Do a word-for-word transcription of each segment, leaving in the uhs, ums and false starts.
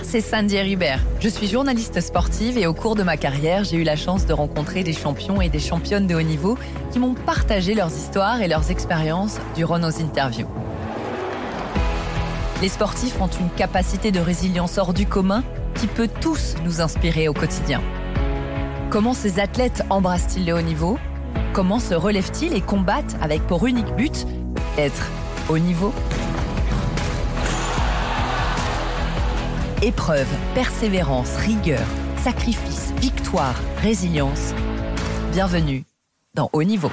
c'est Sandy Ribert. Je suis journaliste sportive et au cours de ma carrière, j'ai eu la chance de rencontrer des champions et des championnes de haut niveau qui m'ont partagé leurs histoires et leurs expériences durant nos interviews. Les sportifs ont une capacité de résilience hors du commun qui peut tous nous inspirer au quotidien. Comment ces athlètes embrassent-ils le haut niveau ? Comment se relèvent-ils et combattent avec pour unique but être haut niveau ? Épreuve, persévérance, rigueur, sacrifice, victoire, résilience. Bienvenue dans Haut Niveau.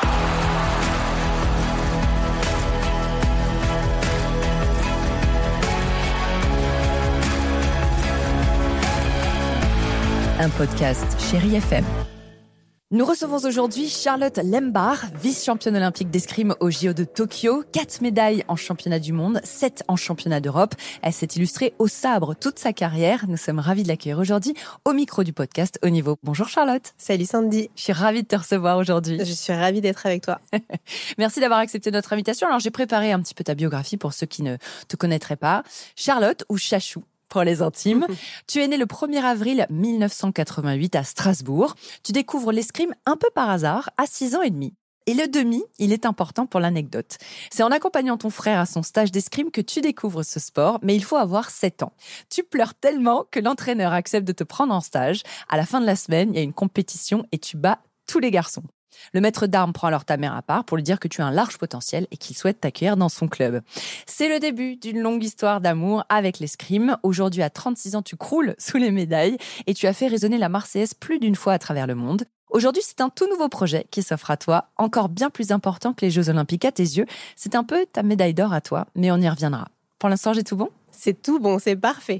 Un podcast Chérie F M. Nous recevons aujourd'hui Charlotte Lembach, vice-championne olympique d'escrime aux J O de Tokyo, quatre médailles en championnat du monde, sept en championnat d'Europe. Elle s'est illustrée au sabre toute sa carrière. Nous sommes ravis de l'accueillir aujourd'hui au micro du podcast Haut Niveau. Bonjour Charlotte. Salut Sandy. Je suis ravie de te recevoir aujourd'hui. Je suis ravie d'être avec toi. Merci d'avoir accepté notre invitation. Alors j'ai préparé un petit peu ta biographie pour ceux qui ne te connaîtraient pas. Charlotte ou Chachou pour les intimes. Tu es née le premier avril mille neuf cent quatre-vingt-huit à Strasbourg. Tu découvres l'escrime un peu par hasard à six ans et demi. Et le demi, il est important pour l'anecdote. C'est en accompagnant ton frère à son stage d'escrime que tu découvres ce sport, mais il faut avoir sept ans. Tu pleures tellement que l'entraîneur accepte de te prendre en stage. À la fin de la semaine, il y a une compétition et tu bats tous les garçons. Le maître d'armes prend alors ta mère à part pour lui dire que tu as un large potentiel et qu'il souhaite t'accueillir dans son club. C'est le début d'une longue histoire d'amour avec l'escrime. Aujourd'hui, à trente-six ans, tu croules sous les médailles et tu as fait résonner la Marseillaise plus d'une fois à travers le monde. Aujourd'hui, c'est un tout nouveau projet qui s'offre à toi, encore bien plus important que les Jeux Olympiques à tes yeux. C'est un peu ta médaille d'or à toi, mais on y reviendra. Pour l'instant, j'ai tout bon ? C'est tout bon, c'est parfait.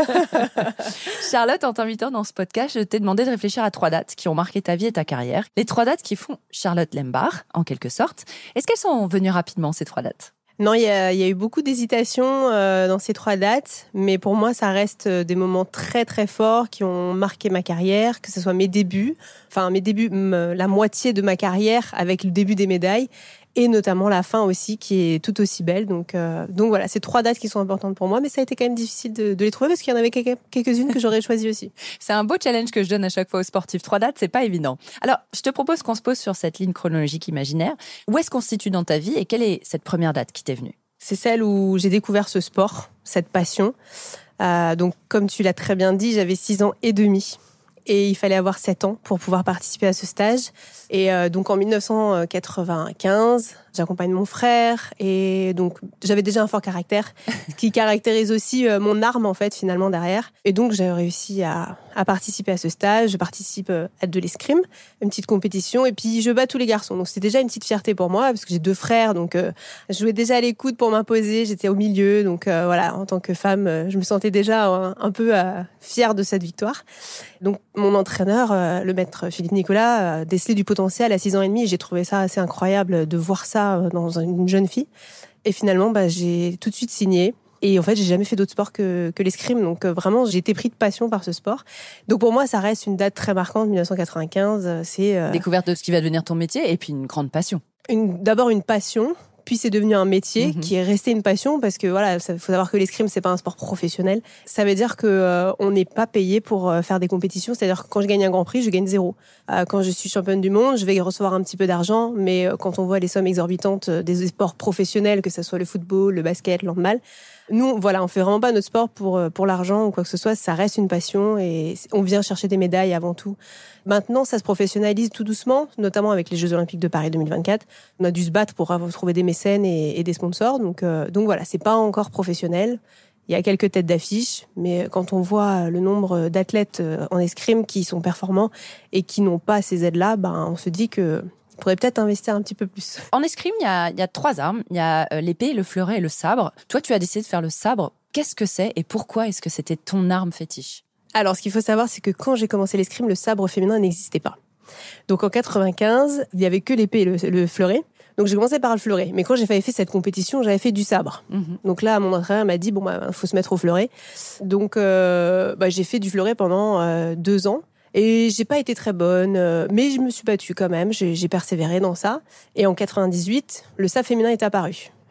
Charlotte, en t'invitant dans ce podcast, je t'ai demandé de réfléchir à trois dates qui ont marqué ta vie et ta carrière. Les trois dates qui font Charlotte Lembach, en quelque sorte. Est-ce qu'elles sont venues rapidement, ces trois dates ? Non, il y, y a eu beaucoup d'hésitations euh, dans ces trois dates, mais pour moi, ça reste des moments très très forts qui ont marqué ma carrière, que ce soit mes débuts, enfin mes débuts, m- la moitié de ma carrière avec le début des médailles, et notamment la fin aussi, qui est tout aussi belle. Donc, euh, donc voilà, c'est trois dates qui sont importantes pour moi, mais ça a été quand même difficile de, de les trouver parce qu'il y en avait quelques, quelques-unes que j'aurais choisies aussi. C'est un beau challenge que je donne à chaque fois aux sportifs. Trois dates, c'est pas évident. Alors, je te propose qu'on se pose sur cette ligne chronologique imaginaire. Où est-ce qu'on se situe dans ta vie et quelle est cette première date qui t'est venue ? C'est celle où j'ai découvert ce sport, cette passion. Euh, donc, comme tu l'as très bien dit, j'avais six ans et demi. Et il fallait avoir sept ans pour pouvoir participer à ce stage. Et euh, donc en dix-neuf cent quatre-vingt-quinze, j'accompagne mon frère. Et donc j'avais déjà un fort caractère qui caractérise aussi euh, mon arme en fait finalement derrière. Et donc j'ai réussi à, à participer à ce stage. Je participe à de l'escrime, une petite compétition. Et puis je bats tous les garçons. Donc c'était déjà une petite fierté pour moi parce que j'ai deux frères. Donc euh, je jouais déjà à l'écoute pour m'imposer. J'étais au milieu. Donc euh, voilà, en tant que femme, euh, je me sentais déjà un, un peu euh, fière de cette victoire. Donc mon entraîneur, euh, le maître Philippe Nicolas, euh, décelait du potentiel à six ans et demi. Et j'ai trouvé ça assez incroyable de voir ça euh, dans une jeune fille. Et finalement, bah, j'ai tout de suite signé. Et en fait, j'ai jamais fait d'autre sport que, que l'escrime. Donc euh, vraiment, j'ai été pris de passion par ce sport. Donc pour moi, ça reste une date très marquante, dix-neuf cent quatre-vingt-quinze. C'est euh, découverte de ce qui va devenir ton métier et puis une grande passion. Une, d'abord une passion. Puis c'est devenu un métier mmh. qui est resté une passion parce que voilà, il faut savoir que l'escrime c'est pas un sport professionnel. Ça veut dire que euh, on n'est pas payé pour euh, faire des compétitions. C'est-à-dire que quand je gagne un Grand Prix, je gagne zéro. Euh, quand je suis championne du monde, je vais recevoir un petit peu d'argent, mais euh, quand on voit les sommes exorbitantes des sports professionnels, que ce soit le football, le basket, le handball, nous voilà, on fait vraiment pas notre sport pour pour l'argent ou quoi que ce soit. Ça reste une passion et on vient chercher des médailles avant tout. Maintenant, ça se professionnalise tout doucement, notamment avec les Jeux Olympiques de Paris deux mille vingt-quatre. On a dû se battre pour trouver des mécènes et, et des sponsors. Donc, euh, donc voilà, c'est pas encore professionnel. Il y a quelques têtes d'affiche, mais quand on voit le nombre d'athlètes en escrime qui sont performants et qui n'ont pas ces aides-là, ben, on se dit que on pourrait peut-être investir un petit peu plus. En escrime, il y a, il y a trois armes. Il y a l'épée, le fleuret et le sabre. Toi, tu as décidé de faire le sabre. Qu'est-ce que c'est et pourquoi est-ce que c'était ton arme fétiche ? Alors, ce qu'il faut savoir, c'est que quand j'ai commencé l'escrime, le sabre féminin n'existait pas. Donc, en quatre-vingt-quinze, il n'y avait que l'épée et le, le fleuret. Donc, j'ai commencé par le fleuret. Mais quand j'ai fait cette compétition, j'avais fait du sabre. Mmh. Donc là, mon entraîneur m'a dit, bon, bah, faut se mettre au fleuret. Donc, euh, bah, j'ai fait du fleuret pendant euh, deux ans. Et j'ai pas été très bonne, euh, mais je me suis battue quand même. J'ai, j'ai persévéré dans ça. Et en quatre-vingt-dix-huit, le sabre féminin est apparu.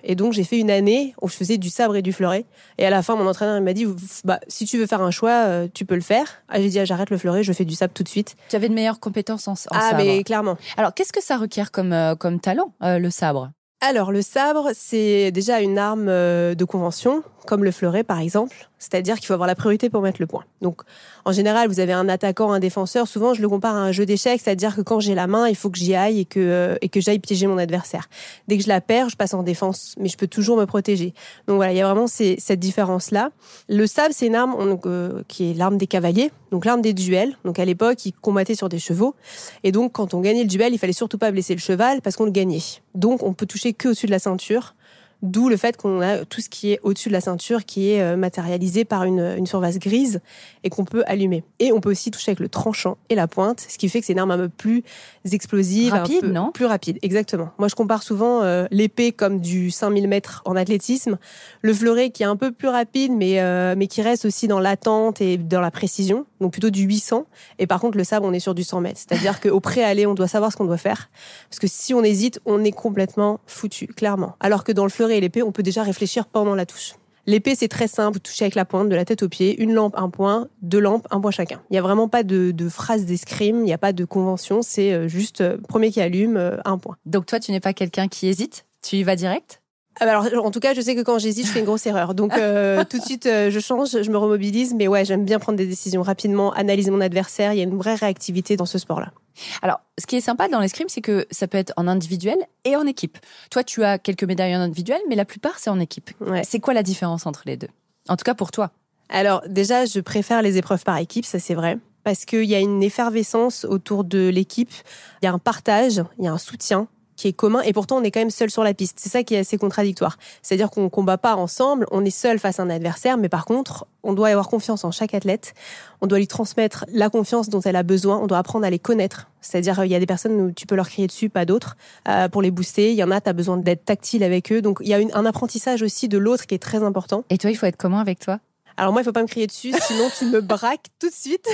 Et donc, j'ai fait une année où je faisais du sabre et du fleuret. Et à la fin, mon entraîneur il m'a dit, bah, si tu veux faire un choix, euh, tu peux le faire. Ah, j'ai dit, ah, j'arrête le fleuret, je fais du sabre tout de suite. Tu avais de meilleures compétences en, en ah, sabre. Ah, mais clairement. Alors, qu'est-ce que ça requiert comme, euh, comme talent, euh, le sabre ? Alors, le sabre, c'est déjà une arme de convention, comme le fleuret, par exemple. C'est-à-dire qu'il faut avoir la priorité pour mettre le point. Donc, en général, vous avez un attaquant, un défenseur. Souvent, je le compare à un jeu d'échecs, c'est-à-dire que quand j'ai la main, il faut que j'y aille et que, euh, et que j'aille piéger mon adversaire. Dès que je la perds, je passe en défense, mais je peux toujours me protéger. Donc voilà, il y a vraiment ces, cette différence-là. Le sabre, c'est une arme on, euh, qui est l'arme des cavaliers, donc l'arme des duels. Donc à l'époque, ils combattaient sur des chevaux. Et donc, quand on gagnait le duel, il fallait surtout pas blesser le cheval parce qu'on le gagnait. Donc, on peut toucher que au-dessus de la ceinture. D'où le fait qu'on a tout ce qui est au-dessus de la ceinture qui est matérialisé par une, une surface grise et qu'on peut allumer. Et on peut aussi toucher avec le tranchant et la pointe, ce qui fait que c'est une arme un peu plus explosive. Rapide, un peu non ? Plus rapide, exactement. Moi, je compare souvent euh, l'épée comme du cinq mille mètres en athlétisme, le fleuret qui est un peu plus rapide, mais, euh, mais qui reste aussi dans l'attente et dans la précision, donc plutôt du huit cents. Et par contre, le sabre, on est sur du cent mètres. C'est-à-dire qu'au préalé, on doit savoir ce qu'on doit faire. Parce que si on hésite, on est complètement foutu, clairement. Alors que dans le fleuret et l'épée, on peut déjà réfléchir pendant la touche. L'épée, c'est très simple, vous touchez avec la pointe, de la tête aux pieds, une lampe, un point, deux lampes, un point chacun. Il n'y a vraiment pas de, de phrase d'escrime, il n'y a pas de convention, c'est juste euh, premier qui allume, euh, un point. Donc toi, tu n'es pas quelqu'un qui hésite ? Tu y vas direct ? Ah bah alors, en tout cas, je sais que quand j'hésite, je fais une grosse erreur. Donc, euh, tout de suite, euh, je change, je me remobilise. Mais ouais, j'aime bien prendre des décisions rapidement, analyser mon adversaire. Il y a une vraie réactivité dans ce sport-là. Alors, ce qui est sympa dans l'escrime, c'est que ça peut être en individuel et en équipe. Toi, tu as quelques médailles en individuel, mais la plupart, c'est en équipe. Ouais. C'est quoi la différence entre les deux ? En tout cas, pour toi. Alors, déjà, je préfère les épreuves par équipe, ça c'est vrai. Parce qu'il y a une effervescence autour de l'équipe. Il y a un partage, il y a un soutien qui est commun, et pourtant on est quand même seul sur la piste. C'est ça qui est assez contradictoire. C'est-à-dire qu'on ne combat pas ensemble, on est seul face à un adversaire, mais par contre, on doit avoir confiance en chaque athlète, on doit lui transmettre la confiance dont elle a besoin, on doit apprendre à les connaître. C'est-à-dire, il y a des personnes où tu peux leur crier dessus, pas d'autres, euh, pour les booster. Il y en a, tu as besoin d'être tactile avec eux. Donc, il y a une, un apprentissage aussi de l'autre qui est très important. Et toi, il faut être comment avec toi ? Alors moi, il faut pas me crier dessus, sinon tu me braques tout de suite.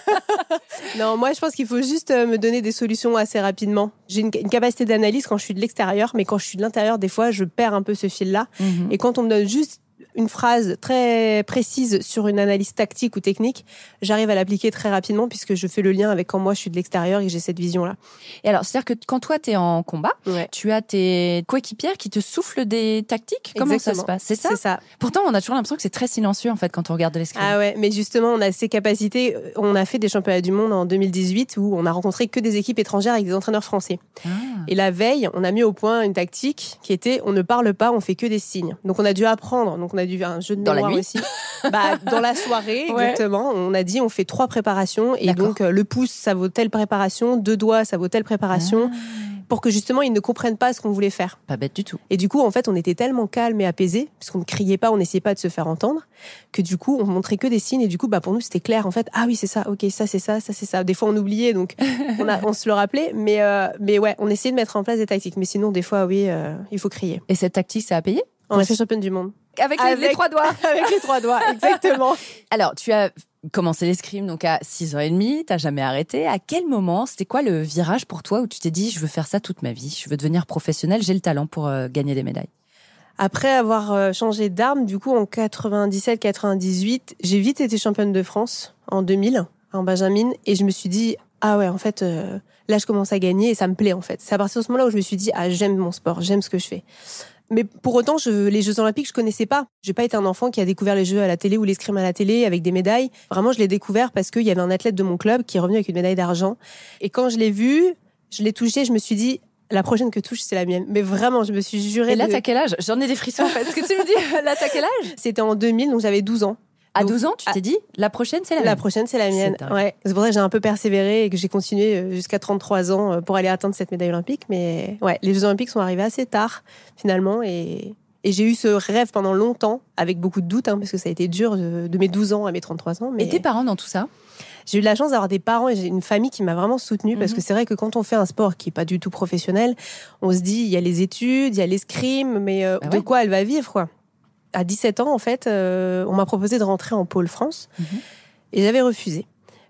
Non, moi, je pense qu'il faut juste me donner des solutions assez rapidement. J'ai une, une capacité d'analyse quand je suis de l'extérieur, mais quand je suis de l'intérieur, des fois, je perds un peu ce fil-là. Mm-hmm. Et quand on me donne juste une phrase très précise sur une analyse tactique ou technique, j'arrive à l'appliquer très rapidement puisque je fais le lien avec quand moi je suis de l'extérieur et que j'ai cette vision-là. Et alors, c'est-à-dire que quand toi, tu es en combat, ouais. tu as tes coéquipières qui te soufflent des tactiques ? Comment Exactement. Ça se passe ? C'est ça ? C'est ça. Pourtant, on a toujours l'impression que c'est très silencieux en fait quand on regarde de l'escrime. Ah ouais, mais justement, on a ces capacités. On a fait des championnats du monde en deux mille dix-huit où on a rencontré que des équipes étrangères avec des entraîneurs français. Ah. Et la veille, on a mis au point une tactique qui était on ne parle pas, on fait que des signes. Donc on a dû apprendre. Donc on a dû un jeu de dans mémoire la nuit aussi. Bah, dans la soirée, ouais. exactement. On a dit on fait trois préparations et D'accord. donc euh, le pouce ça vaut telle préparation, deux doigts ça vaut telle préparation. Ah. Pour que justement ils ne comprennent pas ce qu'on voulait faire. Pas bête du tout. Et du coup, en fait, on était tellement calme et apaisé, parce qu'on ne criait pas, on n'essayait pas de se faire entendre, que du coup, on montrait que des signes. Et du coup, bah, pour nous, c'était clair. En fait, ah oui, c'est ça, ok, ça, c'est ça, ça, c'est ça. Des fois, on oubliait, donc on, a, on se le rappelait. Mais, euh, mais ouais, on essayait de mettre en place des tactiques. Mais sinon, des fois, oui, euh, il faut crier. Et cette tactique, ça a payé ? On a fait championne du monde. Avec, avec les, les trois doigts. Avec les trois doigts, exactement. Alors, tu as commencé l'escrime donc à six ans et demi, t'as jamais arrêté. À quel moment, c'était quoi le virage pour toi où tu t'es dit, je veux faire ça toute ma vie, je veux devenir professionnelle, j'ai le talent pour euh, gagner des médailles ? Après avoir euh, changé d'arme, du coup, en quatre-vingt-dix-sept quatre-vingt-dix-huit, j'ai vite été championne de France en deux mille, en Benjamin, et je me suis dit, ah ouais, en fait, euh, là, je commence à gagner et ça me plaît, en fait. C'est à partir de ce moment-là où je me suis dit, ah, j'aime mon sport, j'aime ce que je fais. Mais pour autant, je, les Jeux Olympiques, je connaissais pas. J'ai pas été un enfant qui a découvert les Jeux à la télé ou l'escrime à la télé avec des médailles. Vraiment, je l'ai découvert parce qu'il y avait un athlète de mon club qui est revenu avec une médaille d'argent. Et quand je l'ai vu, je l'ai touché, je me suis dit, la prochaine que touche, c'est la mienne. Mais vraiment, je me suis jurée. Et là, de... t'as quel âge ? J'en ai des frissons, en fait. Est-ce que tu me dis, là, t'as quel âge ? C'était en deux mille, donc j'avais douze ans. À donc, douze ans, tu t'es dit, la prochaine, c'est la mienne. La prochaine, c'est la mienne. C'est, ouais. C'est pour ça que j'ai un peu persévéré et que j'ai continué jusqu'à trente-trois ans pour aller atteindre cette médaille olympique. Mais ouais, les Jeux Olympiques sont arrivés assez tard, finalement. Et, et j'ai eu ce rêve pendant longtemps, avec beaucoup de doutes, hein, parce que ça a été dur de, de mes douze ans à mes trente-trois ans. Mais... Et tes parents dans tout ça ? J'ai eu de la chance d'avoir des parents et j'ai une famille qui m'a vraiment soutenue parce mmh. que c'est vrai que quand on fait un sport qui n'est pas du tout professionnel, on se dit, il y a les études, il y a l'escrime, mais euh, ah de ouais. quoi elle va vivre, quoi. À dix-sept ans, en fait, euh, on m'a proposé de rentrer en pôle France mmh. et j'avais refusé.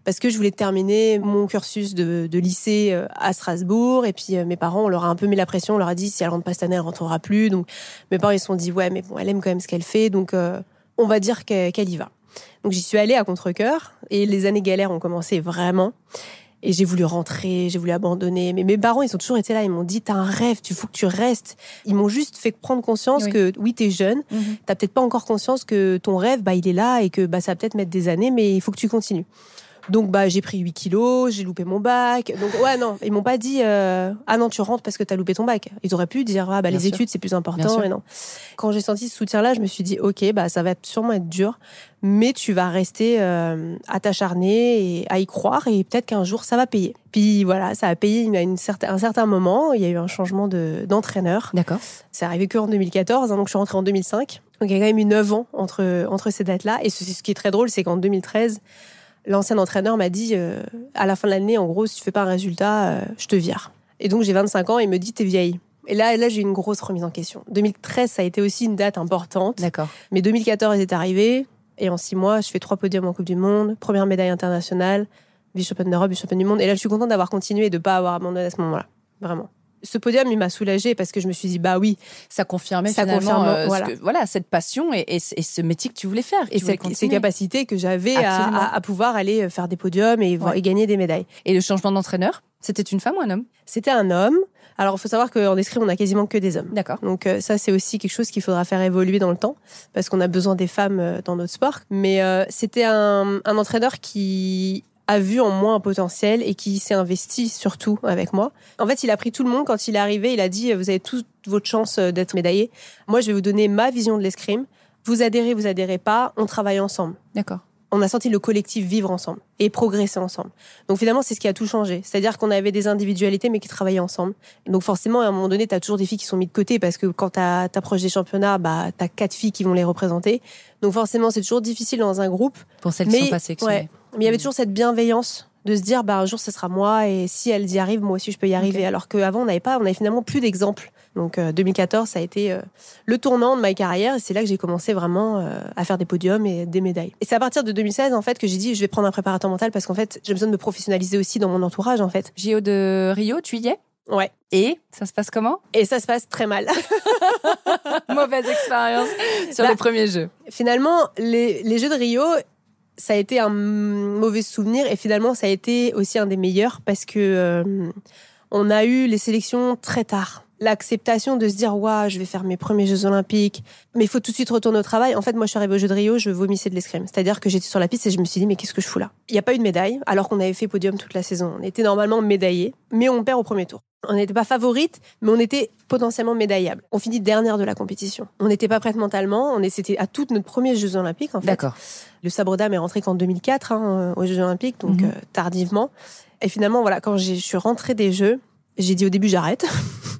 parce que je voulais terminer mon cursus de, de lycée à Strasbourg. Et puis, mes parents, on leur a un peu mis la pression. On leur a dit, si elle rentre pas cette année, elle rentrera plus. Donc, mes parents, ils se sont dit, ouais, mais bon, elle aime quand même ce qu'elle fait. Donc, euh, on va dire qu'elle, qu'elle y va. Donc, j'y suis allée à contre-cœur. Et les années galères ont commencé vraiment. Et j'ai voulu rentrer, j'ai voulu abandonner. Mais mes parents, ils ont toujours été là. Ils m'ont dit, t'as un rêve, il faut que tu restes. Ils m'ont juste fait prendre conscience oui. que, oui, t'es jeune. Mm-hmm. T'as peut-être pas encore conscience que ton rêve, bah, il est là et que bah, ça va peut-être mettre des années, mais il faut que tu continues. Donc, bah, j'ai pris huit kilos, j'ai loupé mon bac. Donc, ouais, non, ils m'ont pas dit, euh, ah non, tu rentres parce que t'as loupé ton bac. Ils auraient pu dire, ah, bah, Bien les sûr. études, c'est plus important. Et non. Quand j'ai senti ce soutien-là, je me suis dit, ok, bah, ça va sûrement être dur, mais tu vas rester euh, à t'acharner et à y croire et peut-être qu'un jour, ça va payer. Puis voilà, ça a payé à une certain, un certain moment. Il y a eu un changement de, d'entraîneur. D'accord. C'est arrivé qu'en deux mille quatorze, hein, donc je suis rentrée en deux mille cinq. Donc, il y a quand même eu neuf ans entre, entre ces dates-là. Et ce, ce qui est très drôle, c'est qu'en deux mille treize, l'ancien entraîneur m'a dit, euh, à la fin de l'année, en gros, si tu fais pas un résultat, euh, je te vire. Et donc, j'ai vingt-cinq ans et il me dit, t'es vieille. Et là, là, j'ai eu une grosse remise en question. deux mille treize, ça a été aussi une date importante. D'accord. Mais deux mille quatorze est arrivé. Et en six mois, je fais trois podiums en Coupe du Monde, première médaille internationale, vice-championne d'Europe, vice-championne du monde. Et là, je suis contente d'avoir continué et de pas avoir abandonné à ce moment-là. Vraiment. Ce podium, il m'a soulagée parce que je me suis dit, bah oui. Ça confirmait ça finalement confirme, euh, voilà. Ce que, voilà, cette passion et, et, et ce métier que tu voulais faire. Et cette, ces capacités que j'avais à, à, à pouvoir aller faire des podiums et, ouais. et gagner des médailles. Et le changement d'entraîneur, c'était une femme ou un homme ? C'était un homme. Alors, il faut savoir qu'en escrime, on a quasiment que des hommes. D'accord. Donc, euh, ça, c'est aussi quelque chose qu'il faudra faire évoluer dans le temps parce qu'on a besoin des femmes euh, dans notre sport. Mais euh, c'était un, un entraîneur qui a vu en moi un potentiel et qui s'est investi surtout avec moi. En fait, il a pris tout le monde. Quand il est arrivé, il a dit, vous avez toute votre chance d'être médaillé. Moi, je vais vous donner ma vision de l'escrime. Vous adhérez, vous adhérez pas, on travaille ensemble. D'accord. On a senti le collectif vivre ensemble et progresser ensemble. Donc finalement, c'est ce qui a tout changé. C'est-à-dire qu'on avait des individualités, mais qui travaillaient ensemble. Donc forcément, à un moment donné, t'as toujours des filles qui sont mises de côté parce que quand t'approches des championnats, bah, t'as quatre filles qui vont les représenter. Donc forcément, c'est toujours difficile dans un groupe. Pour celles mais, qui sont pas sélectionnées. Ouais, mais il y avait toujours cette bienveillance de se dire, bah, un jour, ce sera moi et si elles y arrivent, moi aussi, je peux y arriver. Okay. Alors qu'avant, on n'avait pas, on avait finalement plus d'exemples. Donc, euh, deux mille quatorze, ça a été euh, le tournant de ma carrière. Et c'est là que j'ai commencé vraiment euh, à faire des podiums et des médailles. Et c'est à partir de deux mille seize, en fait, que j'ai dit, je vais prendre un préparateur mental parce qu'en fait, j'ai besoin de me professionnaliser aussi dans mon entourage, en fait. J O de Rio, tu y es ? Ouais. Et ça se passe comment ? Et ça se passe très mal. Mauvaise expérience sur bah, les premiers jeux. Finalement, les, les Jeux de Rio, ça a été un mauvais souvenir. Et finalement, ça a été aussi un des meilleurs parce que euh, on a eu les sélections très tard. L'acceptation de se dire, waouh, je vais faire mes premiers Jeux Olympiques, mais il faut tout de suite retourner au travail. En fait, moi, je suis arrivée aux Jeux de Rio, je vomissais de l'escrime. C'est-à-dire que j'étais sur la piste et je me suis dit, mais qu'est-ce que je fous là ? Il n'y a pas eu de médaille, alors qu'on avait fait podium toute la saison. On était normalement médaillés, mais on perd au premier tour. On n'était pas favorite, mais on était potentiellement médaillable. On finit dernière de la compétition. On n'était pas prête mentalement. On est, c'était à toutes notre premiers Jeux Olympiques, en fait. D'accord. Le sabre d'âme est rentré qu'en deux mille quatre, hein, aux Jeux Olympiques, donc mm-hmm. euh, tardivement. Et finalement, voilà, quand j'ai, je suis rentrée des Jeux, j'ai dit au début, j'arrête.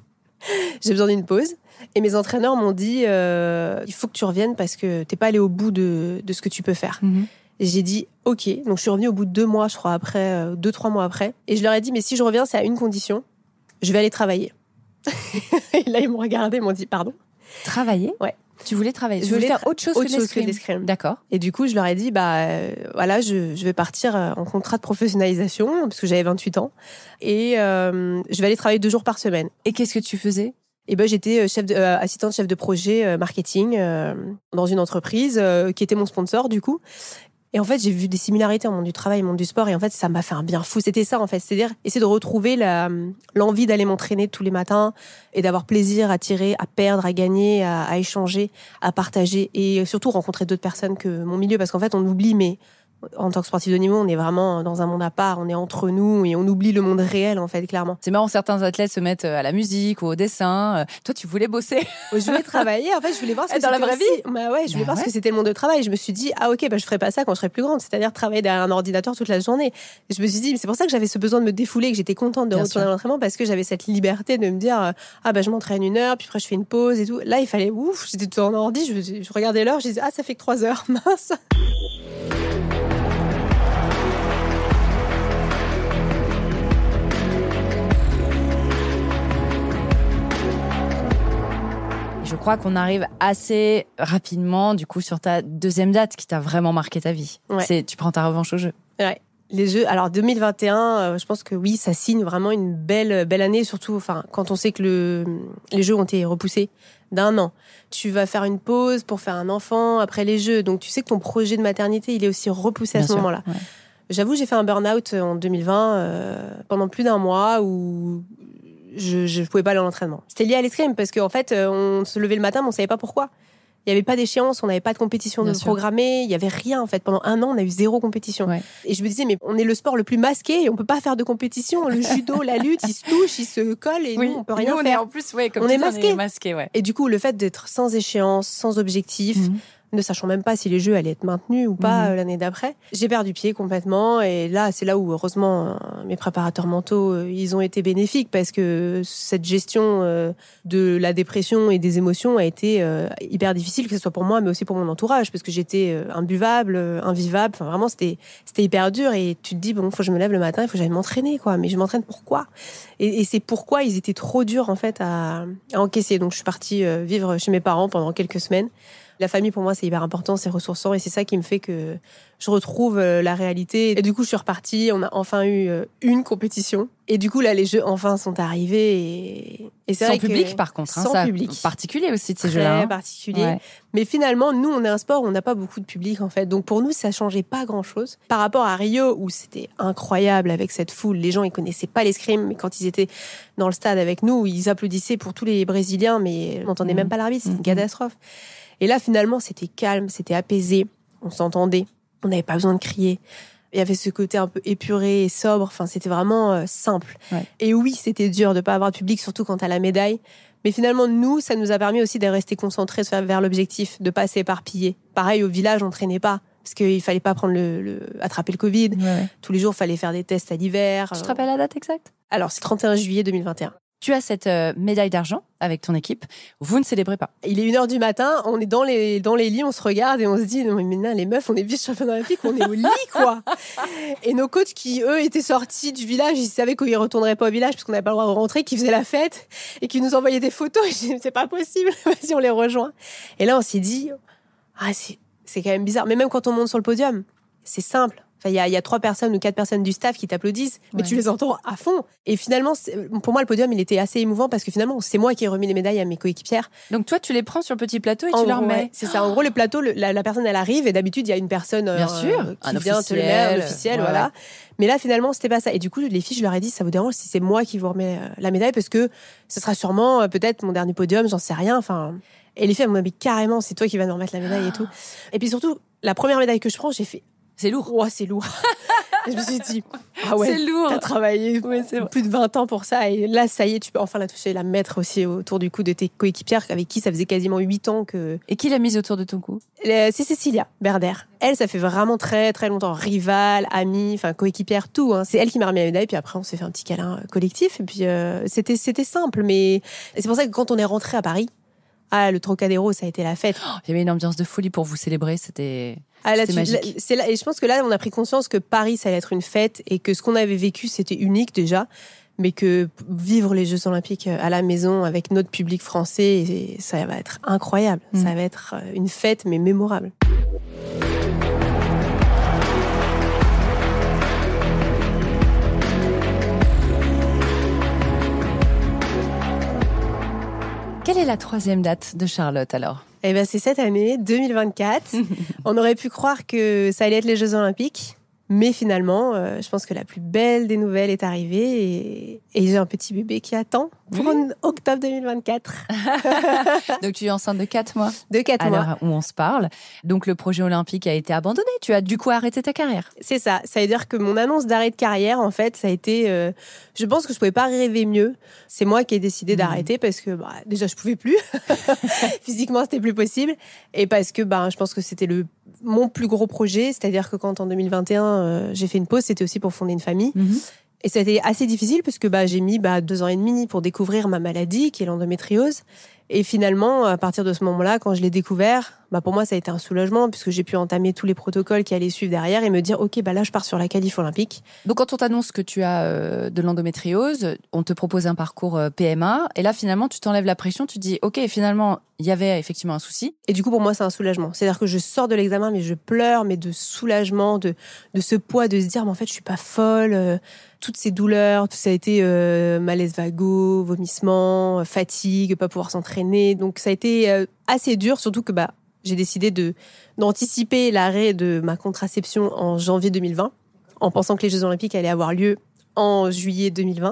J'ai besoin d'une pause. Et mes entraîneurs m'ont dit, euh, il faut que tu reviennes parce que t'es pas allé au bout de, de ce que tu peux faire. Mm-hmm. Et j'ai dit, ok. Donc, je suis revenue au bout de deux mois, je crois, après, euh, deux, trois mois après. Et je leur ai dit, mais si je reviens, c'est à une condition. Je vais aller travailler. Et là, ils m'ont regardé, ils m'ont dit, pardon. Travailler ? Ouais. Tu voulais travailler ? Je voulais faire autre chose, autre que, chose l'escrime. que l'escrime. D'accord. Et du coup, je leur ai dit, bah, euh, voilà, je, je vais partir en contrat de professionnalisation, parce que j'avais vingt-huit ans. Et euh, je vais aller travailler deux jours par semaine. Et qu'est-ce que tu faisais ? Et ben, j'étais chef de, euh, assistante chef de projet euh, marketing euh, dans une entreprise euh, qui était mon sponsor, du coup. Et en fait, j'ai vu des similarités en monde du travail, en monde du sport. Et en fait, ça m'a fait un bien fou. C'était ça, en fait. C'est-à-dire essayer de retrouver la, l'envie d'aller m'entraîner tous les matins et d'avoir plaisir à tirer, à perdre, à gagner, à, à échanger, à partager. Et surtout, rencontrer d'autres personnes que mon milieu. Parce qu'en fait, on oublie, mais en tant que sportif de niveau, on est vraiment dans un monde à part, on est entre nous et on oublie le monde réel, en fait, clairement. C'est marrant, certains athlètes se mettent à la musique ou au dessin. Toi, tu voulais bosser. Je voulais travailler, en fait, je voulais voir ce que dans c'était la vraie aussi. vie. Bah ouais, je voulais bah voir ouais. ce que c'était le monde de travail. Je me suis dit, ah ok, bah je ferai pas ça quand je serai plus grande, c'est-à-dire travailler derrière un ordinateur toute la journée. Et je me suis dit, c'est pour ça que j'avais ce besoin de me défouler, que j'étais contente de Bien retourner sûr. à l'entraînement, parce que j'avais cette liberté de me dire, ah bah je m'entraîne une heure, puis après je fais une pause et tout. Là, il fallait, ouf, j'étais tout en ordi, je, je regardais l'heure, je disais, ah ça fait que trois heures, mince. Je crois qu'on arrive assez rapidement, du coup, sur ta deuxième date qui t'a vraiment marqué ta vie. Ouais. C'est, tu prends ta revanche au jeu. Ouais. Les Jeux, alors deux mille vingt et un, euh, je pense que oui, ça signe vraiment une belle, belle année, surtout enfin, quand on sait que le, les Jeux ont été repoussés d'un an. Tu vas faire une pause pour faire un enfant après les Jeux, donc tu sais que ton projet de maternité, il est aussi repoussé Bien à ce sûr, moment-là. ouais. J'avoue, j'ai fait un burn-out en deux mille vingt euh, pendant plus d'un mois où je ne pouvais pas aller à l'entraînement. C'était lié à l'escrime parce qu'en fait, on se levait le matin, mais on ne savait pas pourquoi. Il n'y avait pas d'échéance, on n'avait pas de compétition Bien de sûr. programmer, il n'y avait rien en fait. Pendant un an, on a eu zéro compétition. Ouais. Et je me disais, mais on est le sport le plus masqué et on ne peut pas faire de compétition. Le judo, la lutte, ils se touchent, ils se collent et Oui, nous, on ne peut rien nous, on faire. est en plus, ouais, comme On tu est dis, masqué. on est masqué, ouais. Et du coup, le fait d'être sans échéance, sans objectif, Mhm. ne sachant même pas si les Jeux allaient être maintenus ou pas Mhm. euh, l'année d'après, j'ai perdu pied complètement. Et là, c'est là où, heureusement, euh, mes préparateurs mentaux, euh, ils ont été bénéfiques parce que cette gestion euh, de la dépression et des émotions a été euh, hyper difficile, que ce soit pour moi, mais aussi pour mon entourage, parce que j'étais euh, imbuvable, euh, invivable. Enfin, vraiment, c'était, c'était hyper dur. Et tu te dis, bon, il faut que je me lève le matin, il faut que j'aille m'entraîner, quoi. Mais je m'entraîne pourquoi ? Et, et c'est pourquoi ils étaient trop durs, en fait, à, à encaisser. Donc, je suis partie euh, vivre chez mes parents pendant quelques semaines. La famille, pour moi, c'est hyper important, c'est ressourçant et c'est ça qui me fait que je retrouve la réalité. Et du coup, je suis repartie. On a enfin eu une compétition. Et du coup, là, les Jeux, enfin, sont arrivés. Et, et c'est Sans vrai public, que... par contre. Hein, sans ça, public. Particulier aussi de ces Très jeux-là. Hein. particulier. Ouais. Mais finalement, nous, on est un sport où on n'a pas beaucoup de public, en fait. Donc, pour nous, ça changeait pas grand-chose. Par rapport à Rio, où c'était incroyable avec cette foule. Les gens, ils connaissaient pas l'escrime, mais quand ils étaient dans le stade avec nous, ils applaudissaient pour tous les Brésiliens, mais on n'entendait Mmh. même pas l'arbitre. C'était Mmh. une catastrophe. Et là, finalement, c'était calme, c'était apaisé. On s'entendait. On n'avait pas besoin de crier. Il y avait ce côté un peu épuré et sobre. Enfin, c'était vraiment euh, simple. Ouais. Et oui, c'était dur de ne pas avoir de public, surtout quand tu as la médaille. Mais finalement, nous, ça nous a permis aussi de rester concentrés vers l'objectif, de ne pas s'éparpiller. Pareil, au village, on ne traînait pas. Parce qu'il ne fallait pas prendre le, le, attraper le Covid. Ouais, ouais. Tous les jours, il fallait faire des tests à l'hiver. Tu te rappelles la date exacte ? Alors, c'est trente et un juillet deux mille vingt et un. Tu as cette euh, médaille d'argent avec ton équipe. Vous ne célébrez pas. Il est une heure du matin, on est dans les, dans les lits, on se regarde et on se dit, non mais maintenant, les meufs, on est vice-championne olympique, on est au lit, quoi. Et nos coachs qui, eux, étaient sortis du village, ils savaient qu'ils ne retourneraient pas au village parce qu'on n'avait pas le droit de rentrer, qui faisaient la fête et qui nous envoyaient des photos. Et je dis, c'est pas possible, vas-y, on les rejoint. Et là, on s'est dit, ah, c'est, c'est quand même bizarre. Mais même quand on monte sur le podium, c'est simple. Enfin, il y a, y a trois personnes ou quatre personnes du staff qui t'applaudissent, mais Ouais. tu les entends à fond. Et finalement, pour moi, le podium, il était assez émouvant parce que finalement, c'est moi qui ai remis les médailles à mes coéquipières. Donc toi, tu les prends sur le petit plateau et En tu leur gros, mets. ouais, c'est ça. En gros, les plateaux, le- la, la personne, elle arrive et d'habitude, il y a une personne Bien euh, sûr, qui un vient te le officiel, mettre, un officiel, ouais, voilà. ouais. Mais là, finalement, c'était pas ça. Et du coup, les filles, je leur ai dit, ça vous dérange si c'est moi qui vous remets euh, la médaille parce que ce sera sûrement euh, peut-être mon dernier podium, j'en sais rien. Enfin, et les filles, elles m'ont dit carrément, c'est toi qui vas nous remettre la médaille et tout. Et puis surtout, la première médaille que je prends, j'ai fait, C'est lourd. oh, c'est lourd. Et je me suis dit, ah ouais, C'est lourd. t'as travaillé plus de vingt ans pour ça. Et là, ça y est, tu peux enfin la toucher, la mettre aussi autour du cou de tes coéquipières avec qui ça faisait quasiment huit ans que... Et qui l'a mise autour de ton cou ? C'est Cécilia Berder. Elle, ça fait vraiment très, très longtemps. Rivale, amie, enfin, coéquipière, tout. Hein. C'est elle qui m'a remis la médaille. Puis après, on s'est fait un petit câlin collectif. Et puis, euh, c'était, c'était simple. Mais et c'est pour ça que quand on est rentré à Paris, ah, le Trocadéro, ça a été la fête. Il y avait une ambiance de folie pour vous célébrer. C'était, Ah, là, c'était tu- magique. là, c'est là, et je pense que là, on a pris conscience que Paris, ça allait être une fête et que ce qu'on avait vécu, c'était unique déjà. Mais que vivre les Jeux Olympiques à la maison avec notre public français, et ça va être incroyable. Mm. Ça va être une fête, mais mémorable. Quelle est la troisième date de Charlotte alors ? Eh ben, c'est cette année, deux mille vingt-quatre. On aurait pu croire que ça allait être les Jeux Olympiques. Mais finalement, euh, je pense que la plus belle des nouvelles est arrivée et, et j'ai un petit bébé qui attend pour Oui. en octobre deux mille vingt-quatre. Donc tu es enceinte de quatre mois De quatre à mois. l'heure où on se parle. Donc le projet olympique a été abandonné. Tu as du coup arrêté ta carrière. C'est ça. Ça veut dire que mon annonce d'arrêt de carrière, en fait, ça a été... euh, je pense que je pouvais pas rêver mieux. C'est moi qui ai décidé Mmh. d'arrêter parce que bah, déjà, je pouvais plus. Physiquement, c'était plus possible. Et parce que bah, je pense que c'était le mon plus gros projet. C'est-à-dire que quand en deux mille vingt et un, euh, j'ai fait une pause, c'était aussi pour fonder une famille. Et ça a été assez difficile parce que bah, j'ai mis bah, deux ans et demi pour découvrir ma maladie, qui est l'endométriose. Et finalement, à partir de ce moment-là, quand je l'ai découvert, bah pour moi, ça a été un soulagement puisque j'ai pu entamer tous les protocoles qui allaient suivre derrière et me dire, OK, bah là, je pars sur la qualif olympique. Donc, quand on t'annonce que tu as euh, de l'endométriose, on te propose un parcours euh, P M A et là, finalement, tu t'enlèves la pression, tu dis, OK, finalement, il y avait effectivement un souci. Et du coup, pour moi, c'est un soulagement. C'est-à-dire que je sors de l'examen, mais je pleure, mais de soulagement, de, de ce poids, de se dire, mais en fait, je suis pas folle. Euh, toutes ces douleurs, tout ça a été euh, malaise vago, vomissement, fatigue, pas pouvoir s'entraîner. Donc, ça a été euh, assez dur, surtout que bah, j'ai décidé de, d'anticiper l'arrêt de ma contraception en janvier deux mille vingt, en pensant que les Jeux Olympiques allaient avoir lieu en juillet deux mille vingt.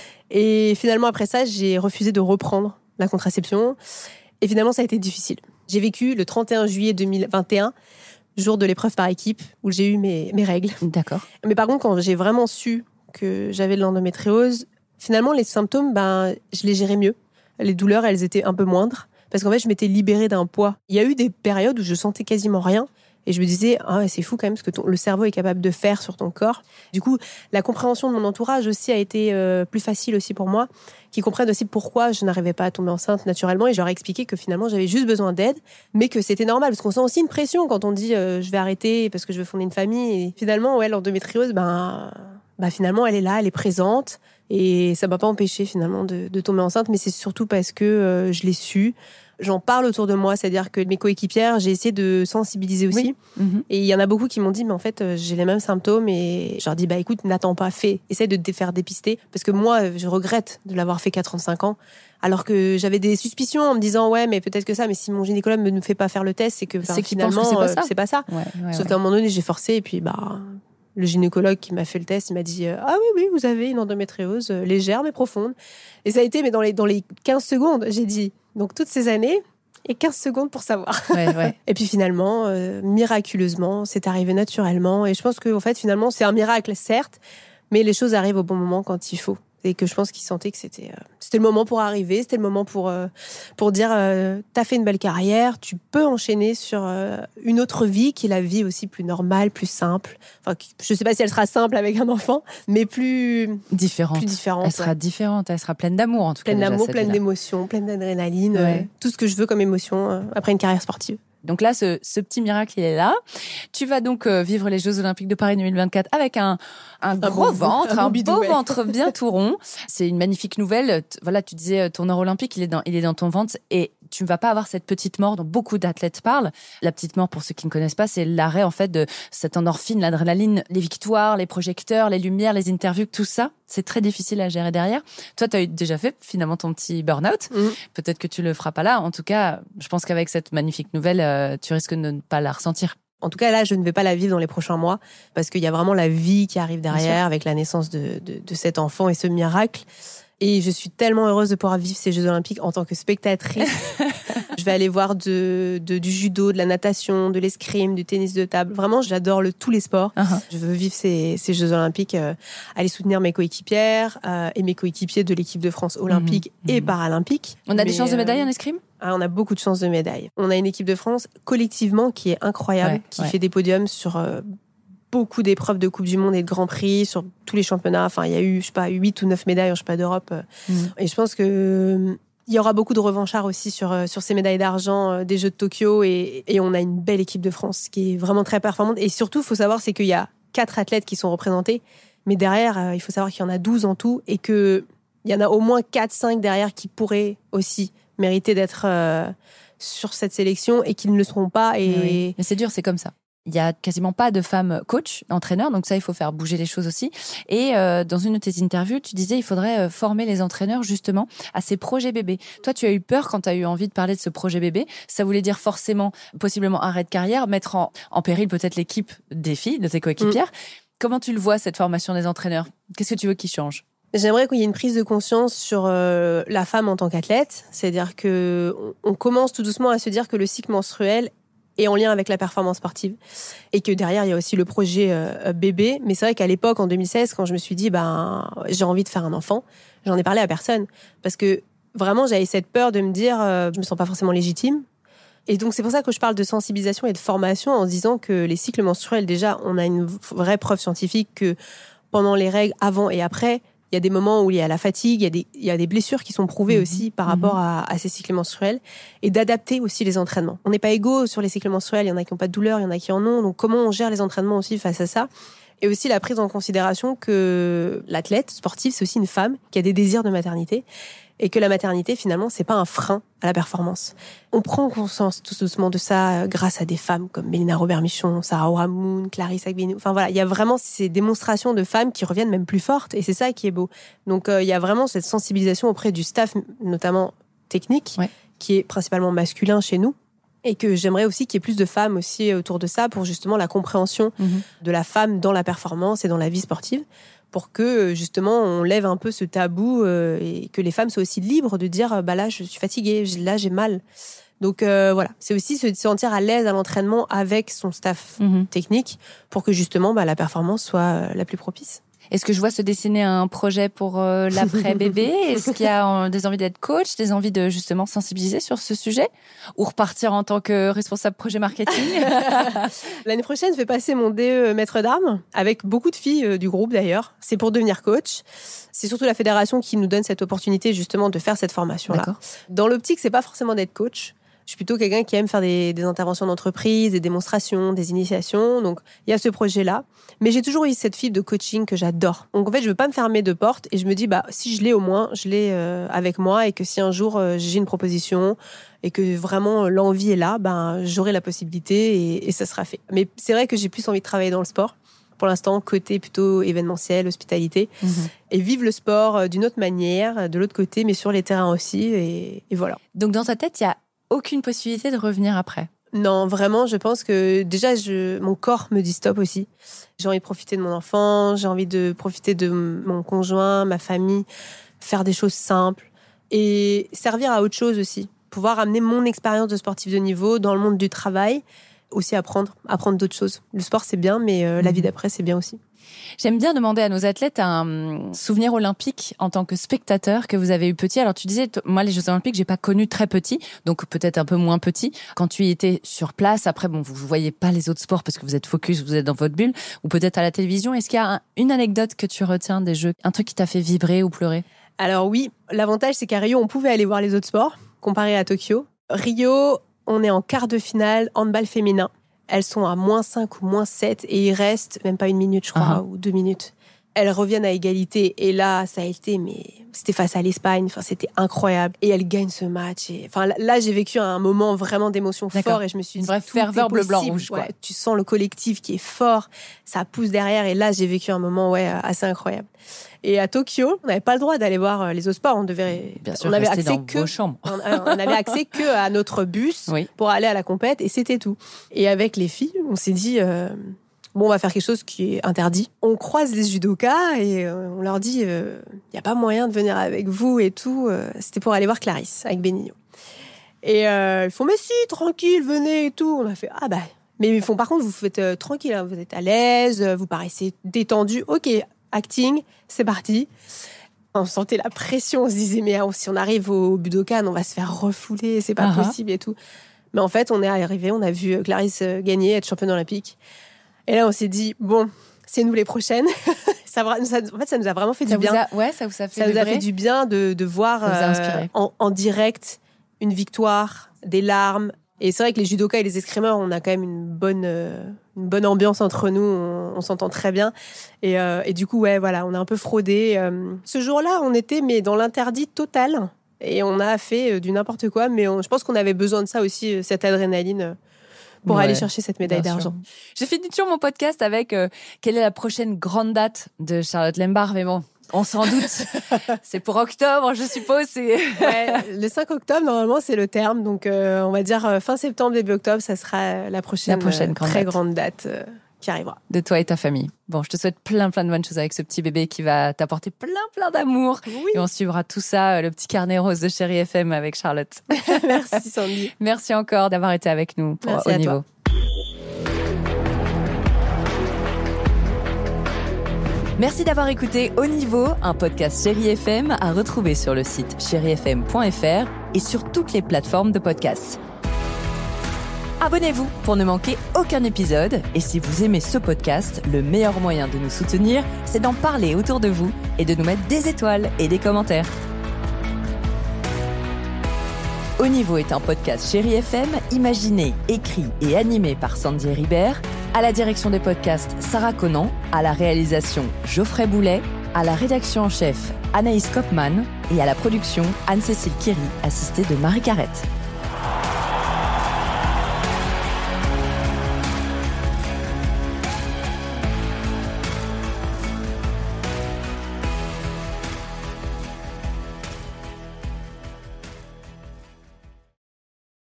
Et finalement, après ça, j'ai refusé de reprendre la contraception. Et finalement, ça a été difficile. J'ai vécu le trente et un juillet deux mille vingt et un, jour de l'épreuve par équipe, où j'ai eu mes, mes règles. D'accord. Mais par contre, quand j'ai vraiment su que j'avais de l'endométriose, finalement, les symptômes, ben, je les gérais mieux. Les douleurs, elles étaient un peu moindres. Parce qu'en fait, je m'étais libérée d'un poids. Il y a eu des périodes où je sentais quasiment rien. Et je me disais, ah, c'est fou quand même ce que ton, le cerveau est capable de faire sur ton corps. Du coup, la compréhension de mon entourage aussi a été euh, plus facile aussi pour moi, qui comprennent aussi pourquoi je n'arrivais pas à tomber enceinte naturellement. Et je leur ai expliqué que finalement, j'avais juste besoin d'aide, mais que c'était normal. Parce qu'on sent aussi une pression quand on dit, euh, je vais arrêter parce que je veux fonder une famille. Et finalement, ouais, l'endométriose, ben, ben, finalement, elle est là, elle est présente. Et ça m'a pas empêché finalement de, de tomber enceinte. Mais c'est surtout parce que euh, je l'ai su. J'en parle autour de moi, c'est-à-dire que mes coéquipières, j'ai essayé de sensibiliser aussi. Oui. Mmh. Et il y en a beaucoup qui m'ont dit, mais en fait, j'ai les mêmes symptômes. Et je leur dis, bah écoute, n'attends pas, fais. Essaie de te faire dépister. Parce que moi, je regrette de l'avoir fait qu'à trente-cinq ans. Alors que j'avais des suspicions en me disant, ouais, mais peut-être que ça, mais si mon gynécologue ne me fait pas faire le test, c'est que enfin, c'est qu'il finalement, pense que c'est pas euh, ça. c'est pas ça. Ouais, ouais, Sauf ouais. qu'à un moment donné, j'ai forcé. Et puis, bah, le gynécologue qui m'a fait le test, il m'a dit, ah oui, oui, vous avez une endométriose euh, légère mais profonde. Et ça a été, mais dans les, dans les quinze secondes, j'ai dit, donc toutes ces années, et quinze secondes pour savoir. Ouais, ouais. Et puis finalement, euh, miraculeusement, c'est arrivé naturellement. Et je pense que en fait, finalement, c'est un miracle, certes, mais les choses arrivent au bon moment quand il faut. Et que je pense qu'ils sentaient que c'était, euh, c'était le moment pour arriver, c'était le moment pour, euh, pour dire euh, t'as fait une belle carrière, tu peux enchaîner sur euh, une autre vie qui est la vie aussi plus normale, plus simple. Enfin, je ne sais pas si elle sera simple avec un enfant, mais plus différente. Plus différente elle sera ouais. différente, elle sera pleine d'amour en tout pleine cas. Pleine d'amour, déjà, pleine vie-là. d'émotions, pleine d'adrénaline, Ouais. euh, tout ce que je veux comme émotion euh, après une carrière sportive. Donc là, ce, ce petit miracle, il est là. Tu vas donc euh, vivre les Jeux Olympiques de Paris deux mille vingt-quatre avec un, un, un gros bon, ventre, un, un beau ouais. ventre bien tout rond. C'est une magnifique nouvelle. Voilà, tu disais, ton or olympique, il est dans, il est dans ton ventre et tu ne vas pas avoir cette petite mort dont beaucoup d'athlètes parlent. La petite mort, pour ceux qui ne connaissent pas, c'est l'arrêt en fait de cette endorphine, l'adrénaline, les victoires, les projecteurs, les lumières, les interviews, tout ça. C'est très difficile à gérer derrière. Toi, tu as déjà fait finalement ton petit burn-out. Mmh. Peut-être que tu le feras pas là. En tout cas, je pense qu'avec cette magnifique nouvelle, euh, tu risques de ne pas la ressentir. En tout cas, là, je ne vais pas la vivre dans les prochains mois parce qu'il y a vraiment la vie qui arrive derrière avec la naissance de, de, de cet enfant et ce miracle. Et je suis tellement heureuse de pouvoir vivre ces Jeux Olympiques en tant que spectatrice. Je vais aller voir de, de, du judo, de la natation, de l'escrime, du tennis de table. Vraiment, j'adore le, tous les sports. Uh-huh. Je veux vivre ces, ces Jeux Olympiques, euh, aller soutenir mes coéquipières euh, et mes coéquipiers de l'équipe de France olympique mmh, et mmh. paralympique. On a Mais, des chances de médailles euh, en escrime ? Ah, on a beaucoup de chances de médailles. On a une équipe de France collectivement qui est incroyable, ouais, qui ouais. fait des podiums sur... Euh, beaucoup d'épreuves de Coupe du Monde et de Grand Prix sur tous les championnats. Enfin, il y a eu, je sais pas, huit ou neuf médailles en championnat d'Europe. Mmh. Et je pense que il y aura beaucoup de revanchards aussi sur, sur ces médailles d'argent des Jeux de Tokyo. Et, et on a une belle équipe de France qui est vraiment très performante. Et surtout, il faut savoir, c'est qu'il y a quatre athlètes qui sont représentés. Mais derrière, il faut savoir qu'il y en a douze en tout et qu'il y en a au moins quatre cinq derrière qui pourraient aussi mériter d'être euh, sur cette sélection et qui ne le seront pas. Et... Oui. Mais c'est dur, c'est comme ça. Il y a quasiment pas de femmes coach, entraîneurs, donc ça, il faut faire bouger les choses aussi. Et euh, dans une de tes interviews, tu disais il faudrait euh, former les entraîneurs justement à ces projets bébés. Toi, tu as eu peur quand tu as eu envie de parler de ce projet bébé. Ça voulait dire forcément, possiblement arrêt de carrière, mettre en, en péril peut-être l'équipe des filles, de tes coéquipières. Mmh. Comment tu le vois, cette formation des entraîneurs ? Qu'est-ce que tu veux qu'ils changent ? J'aimerais qu'il y ait une prise de conscience sur euh, la femme en tant qu'athlète. C'est-à-dire qu'on on commence tout doucement à se dire que le cycle menstruel et en lien avec la performance sportive. Et que derrière, il y a aussi le projet euh, bébé. Mais c'est vrai qu'à l'époque, en deux mille seize, quand je me suis dit, ben, j'ai envie de faire un enfant, j'en ai parlé à personne. Parce que vraiment, j'avais cette peur de me dire, euh, je me sens pas forcément légitime. Et donc, c'est pour ça que je parle de sensibilisation et de formation en se disant que les cycles menstruels, déjà, on a une vraie preuve scientifique que pendant les règles, avant et après, Il y a des moments où il y a la fatigue, il y a des, il y a des blessures qui sont prouvées mmh. aussi par mmh. rapport à, à ces cycles menstruels, et d'adapter aussi les entraînements. On n'est pas égaux sur les cycles menstruels, il y en a qui n'ont pas de douleur, il y en a qui en ont, donc comment on gère les entraînements aussi face à ça? Et aussi la prise en considération que l'athlète sportif, c'est aussi une femme qui a des désirs de maternité, et que la maternité, finalement, c'est pas un frein à la performance. On prend conscience tout doucement de ça grâce à des femmes comme Mélina Robert-Michon, Sarah Oramou, Clarisse Agbenienou. Enfin voilà, il y a vraiment ces démonstrations de femmes qui reviennent même plus fortes, et c'est ça qui est beau. Donc euh, il y a vraiment cette sensibilisation auprès du staff, notamment technique, ouais. qui est principalement masculin chez nous, et que j'aimerais aussi qu'il y ait plus de femmes aussi autour de ça pour justement la compréhension mmh. de la femme dans la performance et dans la vie sportive, pour que justement on lève un peu ce tabou euh, et que les femmes soient aussi libres de dire bah là je suis fatiguée, là j'ai mal. Donc euh, voilà, c'est aussi se sentir à l'aise à l'entraînement avec son staff mmh. technique pour que justement bah, la performance soit la plus propice. Est-ce que je vois se dessiner un projet pour euh, l'après-bébé? Est-ce qu'il y a euh, des envies d'être coach, des envies de justement sensibiliser sur ce sujet? Ou repartir en tant que responsable projet marketing? L'année prochaine, je vais passer mon D E maître d'armes, avec beaucoup de filles euh, du groupe d'ailleurs. C'est pour devenir coach. C'est surtout la fédération qui nous donne cette opportunité justement de faire cette formation-là. D'accord. Dans l'optique, c'est pas forcément d'être coach. Je suis plutôt quelqu'un qui aime faire des, des interventions d'entreprise, des démonstrations, des initiations. Donc, il y a ce projet-là. Mais j'ai toujours eu cette fibre de coaching que j'adore. Donc, en fait, je ne veux pas me fermer de porte. Et je me dis, bah, si je l'ai au moins, je l'ai euh, avec moi. Et que si un jour, euh, j'ai une proposition et que vraiment l'envie est là, ben, j'aurai la possibilité et, et ça sera fait. Mais c'est vrai que j'ai plus envie de travailler dans le sport. Pour l'instant, côté plutôt événementiel, hospitalité. Mmh. Et vivre le sport d'une autre manière, de l'autre côté, mais sur les terrains aussi. Et, et voilà. Donc, dans ta tête, il y a aucune possibilité de revenir après? Non, vraiment, je pense que déjà, je, mon corps me dit stop aussi. J'ai envie de profiter de mon enfant, j'ai envie de profiter de mon conjoint, ma famille, faire des choses simples et servir à autre chose aussi. Pouvoir amener mon expérience de sportif de niveau dans le monde du travail, aussi apprendre, apprendre d'autres choses. Le sport, c'est bien, mais euh, mmh. la vie d'après, c'est bien aussi. J'aime bien demander à nos athlètes un souvenir olympique en tant que spectateur que vous avez eu petit. Alors tu disais, moi les Jeux Olympiques, j'ai pas connu très petit, donc peut-être un peu moins petit. Quand tu y étais sur place, après bon, vous voyez pas les autres sports parce que vous êtes focus, vous êtes dans votre bulle, ou peut-être à la télévision. Est-ce qu'il y a un, une anecdote que tu retiens des Jeux, un truc qui t'a fait vibrer ou pleurer? Alors oui, l'avantage c'est qu'à Rio, on pouvait aller voir les autres sports comparé à Tokyo. Rio, on est en quart de finale handball féminin. Elles sont à moins cinq ou moins sept et il reste même pas une minute, je crois, uh-huh. ou deux minutes. Elles reviennent à égalité. Et là, ça a été, mais c'était face à l'Espagne. Enfin, c'était incroyable. Et elles gagnent ce match. Et, enfin, là, j'ai vécu un moment vraiment d'émotion D'accord. fort et je me suis dit, une vraie ferveur bleu-blanc-rouge, quoi. Ouais, tu sens le collectif qui est fort. Ça pousse derrière. Et là, j'ai vécu un moment, ouais, assez incroyable. Et à Tokyo, on n'avait pas le droit d'aller voir les autres sports. On devait, bien sûr, on avait rester accès dans que, vos chambres. on, on avait accès que à notre bus oui. pour aller à la compète et c'était tout. Et avec les filles, on s'est dit, euh, bon, on va faire quelque chose qui est interdit. On croise les judokas et euh, on leur dit, il euh, n'y a pas moyen de venir avec vous et tout. Euh, c'était pour aller voir Clarisse avec Benigno. Et euh, ils font, mais si, tranquille, venez et tout. On a fait, ah bah, mais ils font, par contre, vous faites euh, tranquille, hein, vous êtes à l'aise, vous paraissez détendu. Ok. Acting, c'est parti. On sentait la pression, on se disait mais si on arrive au Budokan, on va se faire refouler, c'est pas uh-huh. possible et tout. Mais en fait, on est arrivé, on a vu Clarisse gagner, être championne olympique. Et là, on s'est dit bon, c'est nous les prochaines. ça, ça, en fait, ça nous a vraiment fait ça du bien. A, ouais, ça vous a fait. Ça nous a fait du bien de, de voir euh, en, en direct une victoire, des larmes. Et c'est vrai que les judokas et les escrimeurs, on a quand même une bonne, euh, une bonne ambiance entre nous, on, on s'entend très bien. Et, euh, et du coup, ouais, voilà, on a un peu fraudé. Euh, ce jour-là, on était mais dans l'interdit total. Et on a fait euh, du n'importe quoi, mais on, je pense qu'on avait besoin de ça aussi, cette adrénaline, pour ouais, aller chercher cette médaille d'argent. Sûr. J'ai fini toujours mon podcast avec euh, quelle est la prochaine grande date de Charlotte Lembard, mais bon... On s'en doute. C'est pour octobre, je suppose. C'est... Ouais, le cinq octobre, normalement, c'est le terme. Donc, euh, on va dire fin septembre, début octobre, ça sera la prochaine, la prochaine euh, grande très date. grande date euh, qui arrivera. De toi et ta famille. Bon, je te souhaite plein, plein de bonnes choses avec ce petit bébé qui va t'apporter plein, plein d'amour. Oui. Et on suivra tout ça, le petit carnet rose de Chérie F M avec Charlotte. Merci, Sandy. Merci encore d'avoir été avec nous pour Merci Haut à Niveau. Toi. Merci d'avoir écouté Haut Niveau, un podcast Chérie F M à retrouver sur le site chérie f m point f r et sur toutes les plateformes de podcasts. Abonnez-vous pour ne manquer aucun épisode. Et si vous aimez ce podcast, le meilleur moyen de nous soutenir, c'est d'en parler autour de vous et de nous mettre des étoiles et des commentaires. Haut Niveau est un podcast Chéri F M, imaginé, écrit et animé par Sandy Ribert. À la direction des podcasts, Sarah Conan. À la réalisation, Geoffrey Boulet. À la rédaction en chef, Anaïs Kopman. Et à la production, Anne-Cécile Kiri, assistée de Marie Carrette.